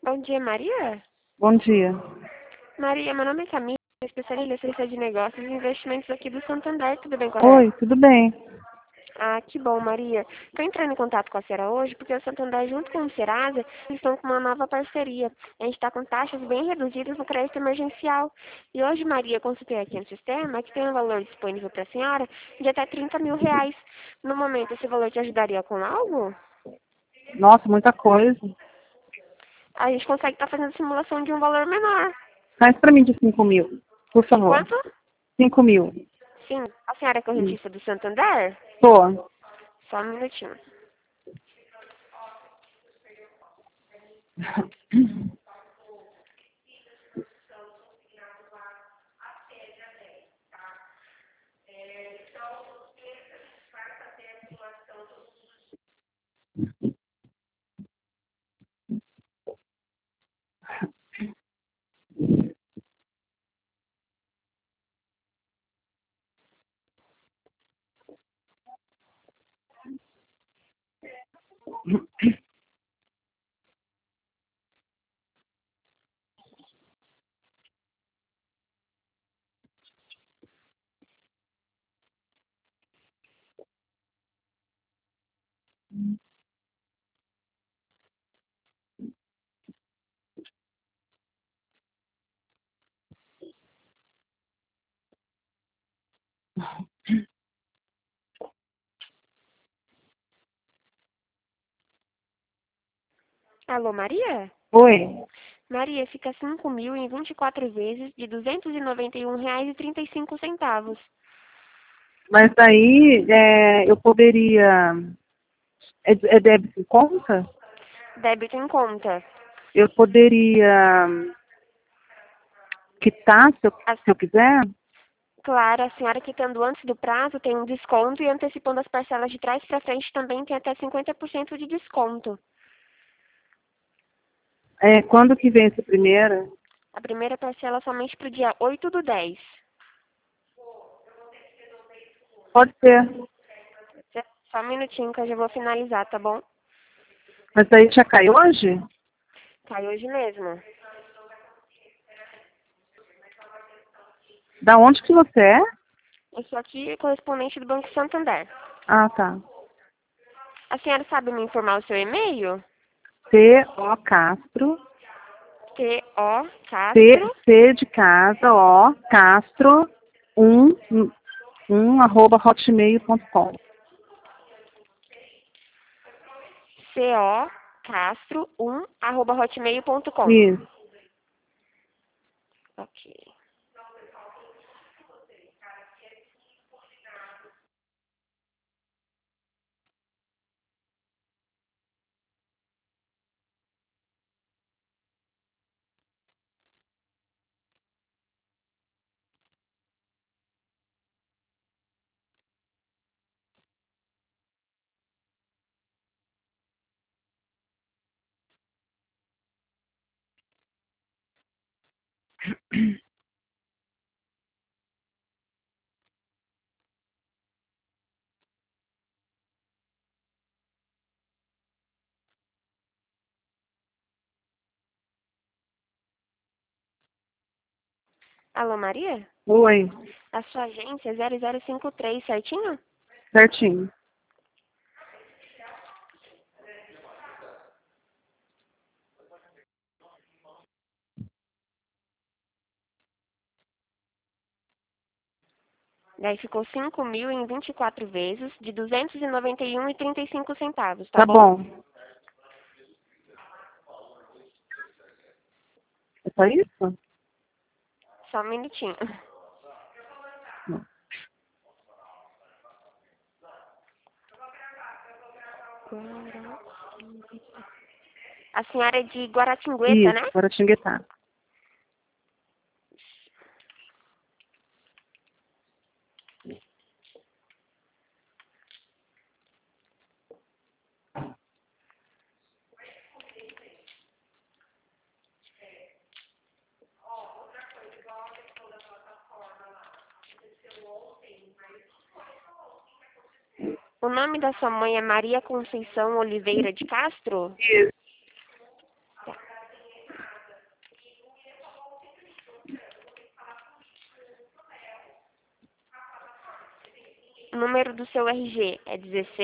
Bom dia, Maria. Bom dia. Maria, meu nome é Camila, especialista de negócios e investimentos aqui do Santander. Tudo bem com a senhora? Oi, tudo bem? Ah, que bom, Maria. Estou entrando em contato com a senhora hoje porque o Santander, junto com o Serasa, estão com uma nova parceria. A gente está com taxas bem reduzidas no crédito emergencial. E hoje, Maria, consultei aqui no sistema que tem um valor disponível para a senhora de até R$ 30.000. No momento, esse valor te ajudaria com algo? Nossa, muita coisa. A gente consegue estar fazendo simulação de um valor menor. Faz pra mim de 5.000, por De favor. quanto? 5.000. Sim. A senhora é correntista do Santander? Tô. Só um minutinho. Alô, Maria? Oi. Maria, fica 5.000 em 24 vezes de R$ 291,35. Mas aí eu poderia. É débito em conta? Débito em conta. Eu poderia quitar As- se eu quiser? Claro, a senhora quitando antes do prazo tem um desconto e antecipando as parcelas de trás para frente também tem até 50% de desconto. Quando que vem essa primeira? A primeira parcela somente para o dia 8/10. Pode ser. Só um minutinho que eu já vou finalizar, tá bom? Mas aí já cai hoje? Cai hoje mesmo. Da onde que você é? Eu sou aqui correspondente do Banco Santander. Ah, tá. A senhora sabe me informar o seu e-mail? C.O. Castro. T-O C, Castro, C de casa, O, Castro, 1, @hotmail.com. C-O Castro 1 @hotmail.com. Isso. Ok. Alô, Maria? Oi, A sua agência é 0053, certinho? certinho. Daí ficou 5.000 em 24 vezes de 291,35, tá Tá bom? bom. É só isso? Só um minutinho. A senhora é de Guaratingueta, Isso, né? Guaratinguetá. O nome da sua mãe é Maria Conceição Oliveira de Castro? Isso. número do seu RG é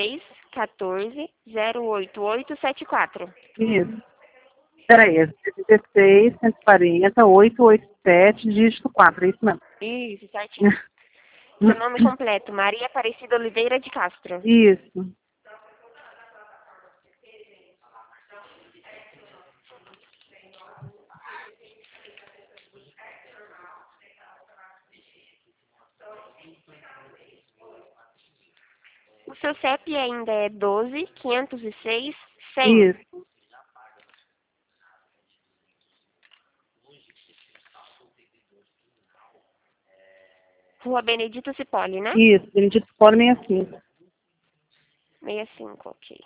16 14 08874. Isso. Peraí, é 16, 140, 887, dígito 4, é isso mesmo. Isso, certinho. Seu nome completo, Maria Aparecida Oliveira de Castro. Isso. O seu CEP ainda é 12 506 100. Isso. Rua Benedito Cipolli, né? Isso. Benedito Polo 65. 65, ok.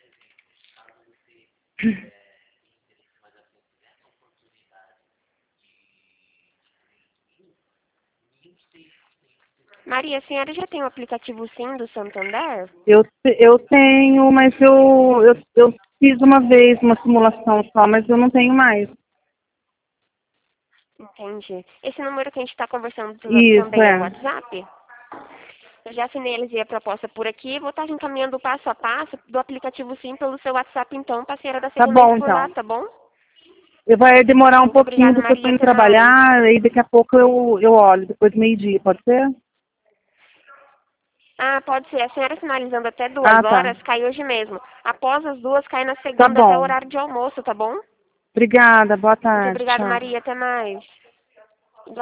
Maria, a senhora já tem o aplicativo SIM do Santander? Eu tenho, mas eu fiz uma vez uma simulação só, mas eu não tenho mais. Entendi. Esse número que a gente está conversando Isso, também é o é. WhatsApp? Eu já finalizei a proposta por aqui. Vou estar encaminhando o passo a passo do aplicativo SIM pelo seu WhatsApp, então, para a senhora dar Tá seguimento bom, por lá, então. tá bom? Vai demorar um Muito pouquinho, obrigada, porque eu tô Maria. indo Até mais. trabalhar, aí daqui a pouco eu olho, depois do meio-dia, pode ser? Ah, pode ser. A senhora finalizando até duas Ah, tá. horas, cai hoje mesmo. Após as duas, cai na Tá segunda até o bom. horário de almoço, tá bom? Obrigada, boa Muito tarde, obrigada, tchau. Maria. Até mais.